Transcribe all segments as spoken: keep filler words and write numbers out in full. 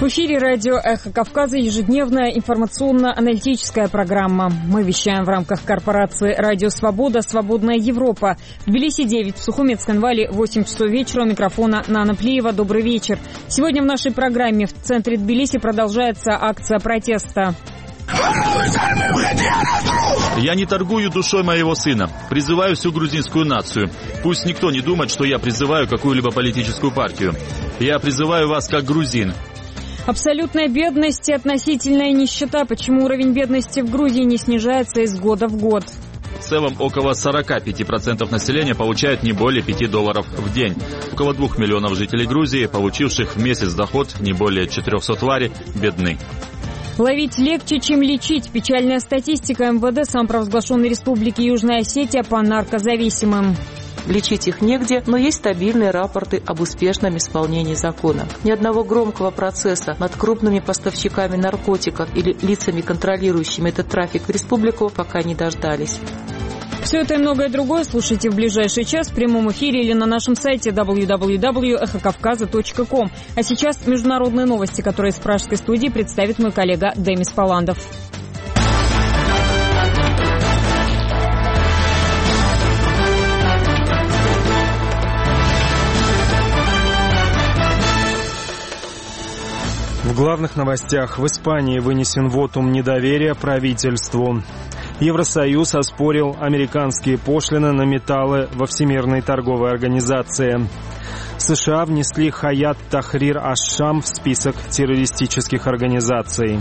В эфире радио «Эхо Кавказа» ежедневная информационно-аналитическая программа. Мы вещаем в рамках корпорации «Радио Свобода. Свободная Европа». В Тбилиси девять, в Сухумет-Сканвале восемь часов вечера. У микрофона Нана Плиева. Добрый вечер. Сегодня в нашей программе в центре Тбилиси продолжается акция протеста. Я не торгую душой моего сына. Призываю всю грузинскую нацию. Пусть никто не думает, что я призываю какую-либо политическую партию. Я призываю вас как грузин. Абсолютная бедность и относительная нищета. Почему уровень бедности в Грузии не снижается из года в год? В целом, около сорок пять процентов населения получают не более пяти долларов в день. Около двух миллионов жителей Грузии, получивших в месяц доход не более четырехсот лари, бедны. Ловить легче, чем лечить. Печальная статистика эм вэ дэ самопровозглашенной Республики Южная Осетия по наркозависимым. Лечить их негде, но есть стабильные рапорты об успешном исполнении закона. Ни одного громкого процесса над крупными поставщиками наркотиков или лицами, контролирующими этот трафик в республику, пока не дождались. Все это и многое другое слушайте в ближайший час в прямом эфире или на нашем сайте дабл ю дабл ю дабл ю точка эхо кавказа точка ком. А сейчас международные новости, которые из пражской студии представит мой коллега Демис Паландов. В главных новостях: в Испании вынесен вотум недоверия правительству. Евросоюз оспорил американские пошлины на металлы во Всемирной торговой организации. США внесли Хаят Тахрир аш-Шам в список террористических организаций.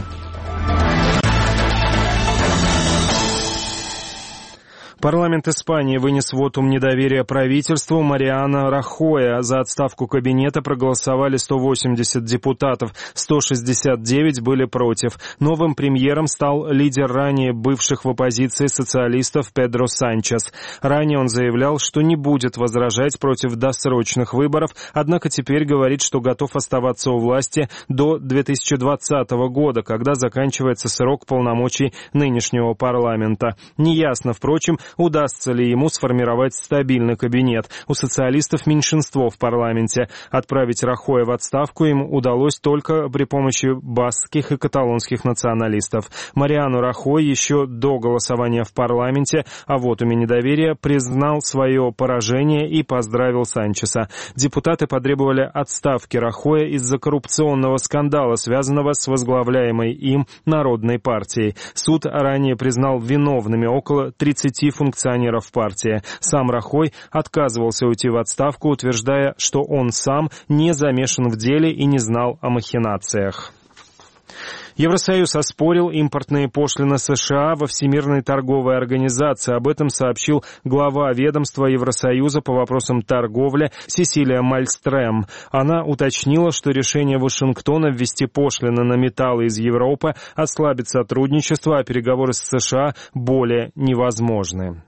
Парламент Испании вынес вотум недоверия правительству Мариано Рахоя. За отставку кабинета проголосовали сто восемьдесят депутатов, сто шестьдесят девять были против. Новым премьером стал лидер ранее бывших в оппозиции социалистов Педро Санчес. Ранее он заявлял, что не будет возражать против досрочных выборов, однако теперь говорит, что готов оставаться у власти до две тысячи двадцатого года, когда заканчивается срок полномочий нынешнего парламента. Неясно, впрочем, удастся ли ему сформировать стабильный кабинет. У социалистов меньшинство в парламенте. Отправить Рахоя в отставку им удалось только при помощи баскских и каталонских националистов. Мариано Рахой еще до голосования в парламенте о вотуме недоверия признал свое поражение и поздравил Санчеса. Депутаты потребовали отставки Рахоя из-за коррупционного скандала, связанного с возглавляемой им Народной партией. Суд ранее признал виновными около тридцати функционеров партии. Сам Рахой отказывался уйти в отставку, утверждая, что он сам не замешан в деле и не знал о махинациях. Евросоюз оспорил импортные пошлины США во Всемирной торговой организации. Об этом сообщил глава ведомства Евросоюза по вопросам торговли Сесилия Мальстрем. Она уточнила, что решение Вашингтона ввести пошлины на металлы из Европы ослабит сотрудничество, а переговоры с США более невозможны.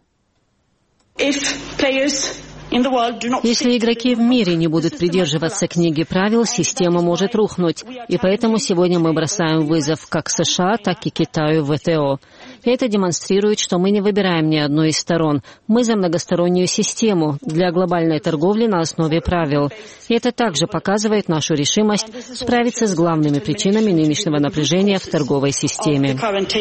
Если игроки в мире не будут придерживаться книги правил, система может рухнуть. И поэтому сегодня мы бросаем вызов как США, так и Китаю в вэ тэ о. И это демонстрирует, что мы не выбираем ни одной из сторон. Мы за многостороннюю систему для глобальной торговли на основе правил. И это также показывает нашу решимость справиться с главными причинами нынешнего напряжения в торговой системе.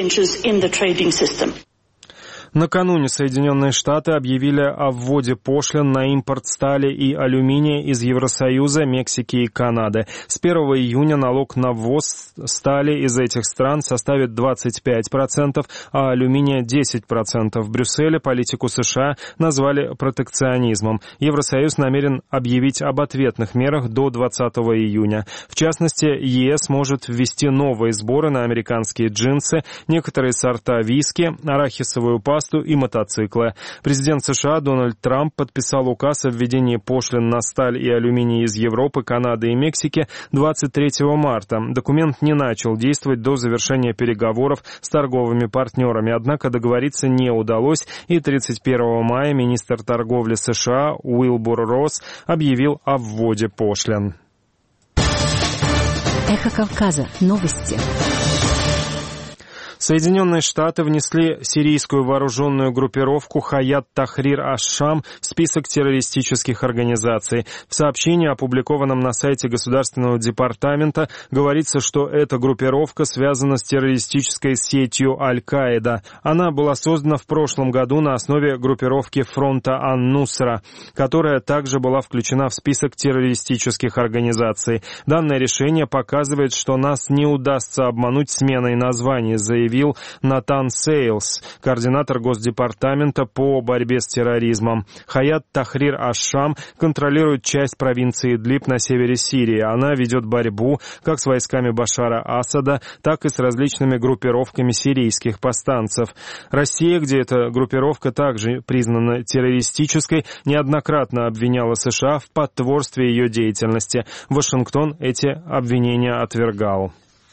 Накануне Соединенные Штаты объявили о вводе пошлин на импорт стали и алюминия из Евросоюза, Мексики и Канады. С первого июня налог на ввоз стали из этих стран составит двадцать пять процентов, а алюминия десять процентов. В Брюсселе политику США назвали протекционизмом. Евросоюз намерен объявить об ответных мерах до двадцатого июня. В частности, е эс может ввести новые сборы на американские джинсы, некоторые сорта виски, арахисовую пасту и мотоциклы. Президент США Дональд Трамп подписал указ о введении пошлин на сталь и алюминий из Европы, Канады и Мексики двадцать третьего марта. Документ не начал действовать до завершения переговоров с торговыми партнерами, однако договориться не удалось, и тридцать первого мая министр торговли США Уилбур Росс объявил о вводе пошлин. Эхо Кавказа. Новости. Соединенные Штаты внесли сирийскую вооруженную группировку Хаят Тахрир аш-Шам в список террористических организаций. В сообщении, опубликованном на сайте Государственного департамента, говорится, что эта группировка связана с террористической сетью Аль-Каида. Она была создана в прошлом году на основе группировки фронта Ан-Нусра, которая также была включена в список террористических организаций. Данное решение показывает, что нас не удастся обмануть сменой названий, заявил Натан Сейлс, координатор Госдепартамента по борьбе с терроризмом. Хаят Тахрир аш-Шам контролирует часть провинции Идлиб на севере Сирии. Она ведет борьбу как с войсками Башара Асада, так и с различными группировками сирийских повстанцев. Россия, где эта группировка также признана террористической, неоднократно обвиняла США в потворстве ее деятельности. Вашингтон эти обвинения отвергал.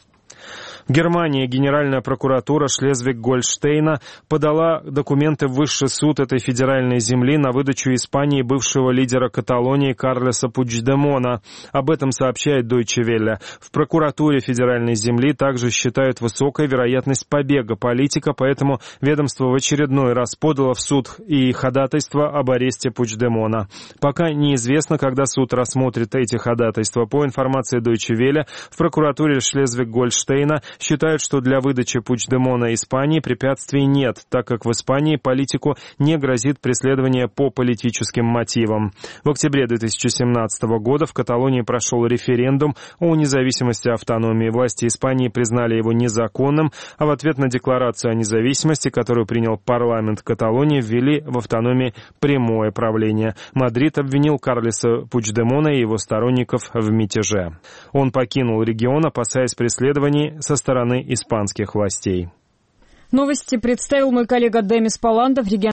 Германия, Генеральная прокуратура Шлезвиг-Гольштейна подала документы в высший суд этой федеральной земли на выдачу Испании бывшего лидера Каталонии Карлеса Пучдемона. Об этом сообщает Deutsche Welle. В прокуратуре федеральной земли также считают высокой вероятность побега политика, поэтому ведомство в очередной раз подало в суд и ходатайство об аресте Пучдемона. Пока неизвестно, когда суд рассмотрит эти ходатайства. По информации Deutsche Welle, в прокуратуре Шлезвиг-Гольштейна считают, что для выдачи Пучдемона Испании препятствий нет, так как в Испании политику не грозит преследование по политическим мотивам. В октябре две тысячи семнадцатого года в Каталонии прошел референдум о независимости и автономии. Власти Испании признали его незаконным, а в ответ на декларацию о независимости, которую принял парламент Каталонии, ввели в автономии прямое правление. Мадрид обвинил Карлеса Пучдемона и его сторонников в мятеже. Он покинул регион, опасаясь преследований со стороны испанских властей. Новости представил мой коллега Демис Паландов.